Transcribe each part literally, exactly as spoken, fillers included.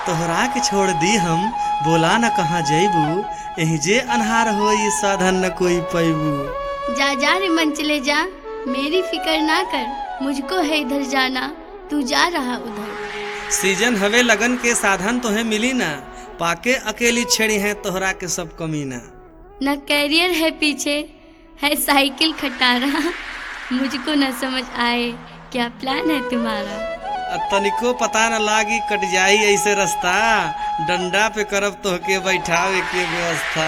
तोहरा के छोड़ दी हम, बोला न कहाँ जैबू, यही जे अनहार हो ये साधन न कोई पैबू। जा जा रे मन चले जा, मेरी फिक्र ना कर, मुझको है इधर जाना, तू जा रहा उधर। सीजन हवे लगन के साधन तोहे मिली ना, पाके अकेली छेड़ी है तोहरा के सब कमीना। न कैरियर है पीछे, है साइकिल खटारा, मुझको न समझ आए क्या प्लान है तुम्हारा। तनिको पता न लागी कट जाई ऐसे रास्ता, डंडा पे करब तोहके बैठावे के व्यवस्था।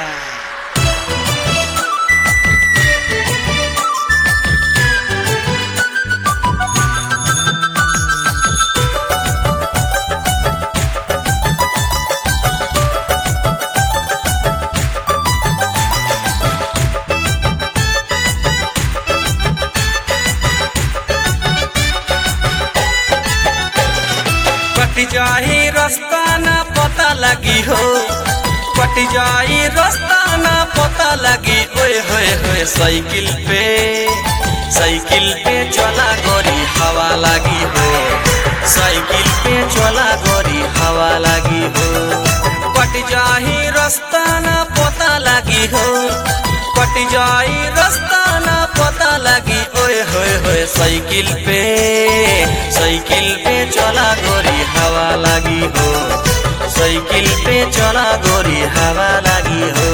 कट जाई रास्ता ना पता लगी हो, कट जाई रास्ता ना पता लगी। ओए होए होए साइकिल पे साइकिल पे चला गोरी हवा लगी हो, साइकिल पे चला गोरी हवा लगी हो। कट जाई रास्ता ना पता लगी हो, कट जाई रास्ता ना पता लगी। ओए होए होए साइकिल पे साइकिल पे चला गोरी हवा लगी हो, साइकिल पे चला गोरी हवा लगी हो।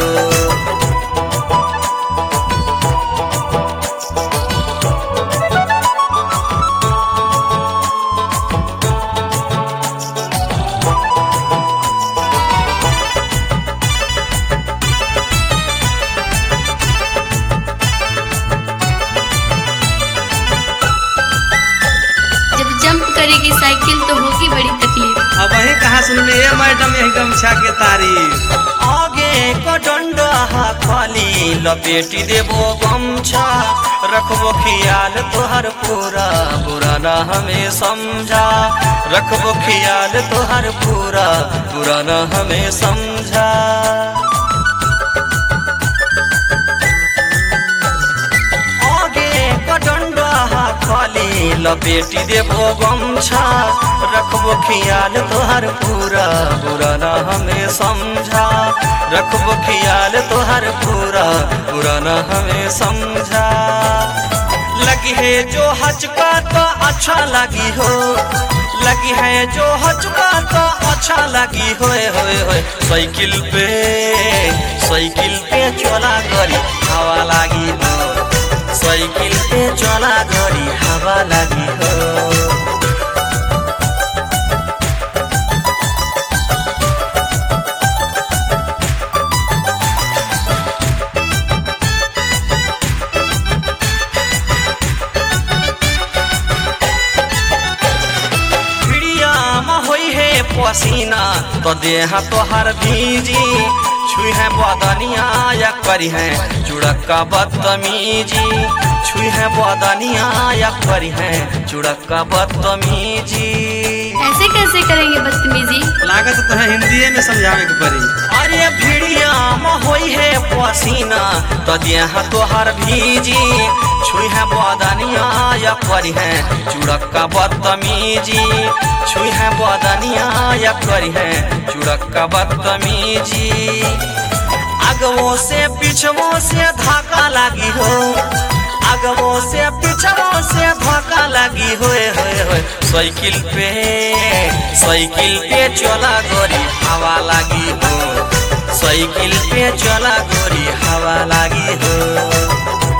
करेगी साइकिल तो होगी बड़ी तकलीफ। अब वही कहाँ सुनने ये मैडम यही गमछा के तारीफ। आगे को डंडा खाली लपेटी देबो गमछा, रखबो ख्याल तोहर पूरा बुरा ना हमें समझा, रखबो ख्याल तोहर पूरा बुरा ना हमें समझा। खाली लपेटी देबो गमछा, रखबो ख्याल तोहर पूरा बुरा ना हमें समझा, रखबो ख्याल तोहर पूरा बुरा ना हमें समझा। लगी है जो हचका तो अच्छा लगी हो, लगी है जो हचका तो अच्छा लगी। होए होए होए साइकिल पे साइकिल पे चला गोरी हवा लगी हो, साइकिल पे चला गोरी हवा लगी हो। भिड़िया में होई है पसीना तो देह तोहर भीजी, छुई है बदनिया या करी है चुड़क्का बदतमीजी, छुई है बदनिया या करी है चुड़क्का बदतमीजी। ऐसे कैसे करेंगे बदतमीजी? लागत तो है हिंदी में समझावे के पड़ी। अरे भिड़िया में होई है पसीना तो देह तोहर भीजी, छुई है बदनिया या करी है चुड़क्का बदतमीजी, छुई है बदनिया या करी है चुड़क्का बदतमीजी। अगवो से पिछवो से धाका लगी हो, अगवो से पिछवो से धाका लगी। होए होए होए साइकिल पे साइकिल पे चला गोरी हवा लगी हो, साइकिल पे चला गोरी हवा लगी हो।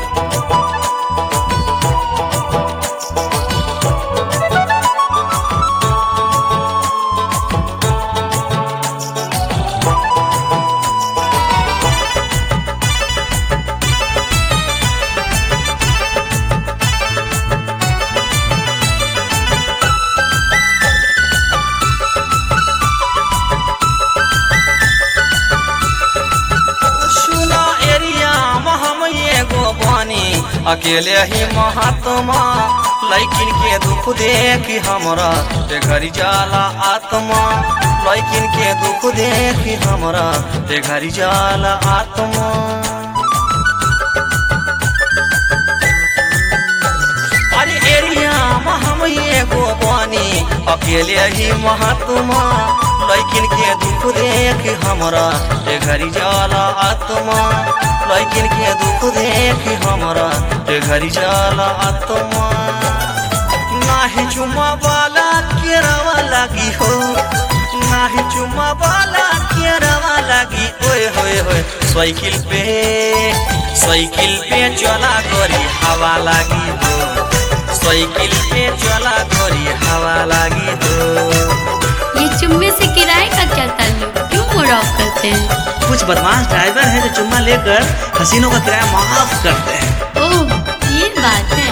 अकेले ही महात्मा लेकिन के दुख देखी हमरा ते घरी जाला आत्मा, लेकिन के दुख देखी हमरा ते घरी जाला आत्मा। अरे एरिया में हम एगो बानी अकेले ही महात्मा, लैकिन के दुख देख हमरा ए घरी जाला आत्मा लैकिन के दुख देख हमरा ए घरी जाला आत्मा नाही चुमा वाला केरावा लागी हो नाही चुमा वाला केरावा लागी ओए होए होए साइकिल पे साइकिल पे चला गोरी हवा लागी हो साइकिल पे चला गोरी हवा लागी हो। ये चुम्मे से किराए का क्या ताल्लुक, क्यों मूड ऑफ करते हैं? कुछ बदमाश ड्राइवर है जो चुम्मा लेकर हसीनों का किराया माफ करते हैं। ओह ये बात है।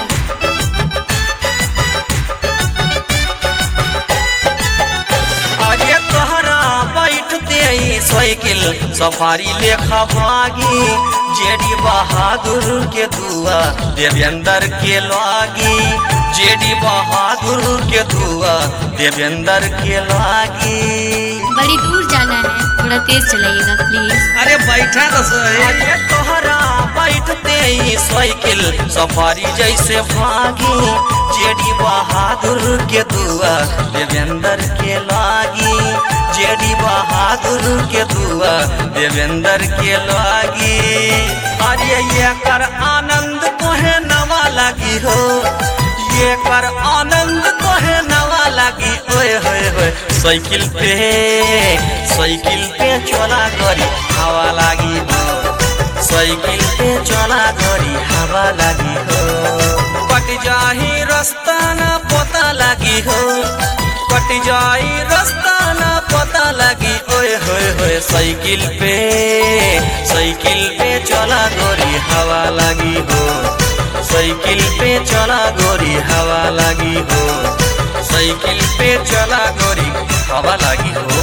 आगे तोहरा बैठते ही साइकिल सफारी लेखा भागी जेडी बहादुर के दुआ देवेंद्र के लागी जेडी बहादुर के दुआ देवेंद्र के लागी। बड़ी दूर जाना है, थोड़ा तेज चलाइएगा प्लीज। अरे बैठा तो सही। आगे तोहरा बैठते ही साइकिल सफारी जैसे भागी जेडी बहादुर के दुआ देवेंद्र के लागी जेडी बहादुर के दुआ देवेंद्र के लागी। अरे ये कर आनंद तोहे नवा लागी हो ये कर आनंद तोहे नवा लागी ओए होए होए साइकिल पे साइकिल पे चला गोरी हवा लागी हो साइकिल पे चला गोरी हवा लागी हो। कट जाही रास्ता ना पता लगी हो कट जाई रास्ता ना पता लगी ओए होए होए साइकिल पे साइकिल पे चला गोरी हवा लगी हो साइकिल पे चला गोरी हवा लगी हो साइकिल पे चला गोरी हवा लगी हो।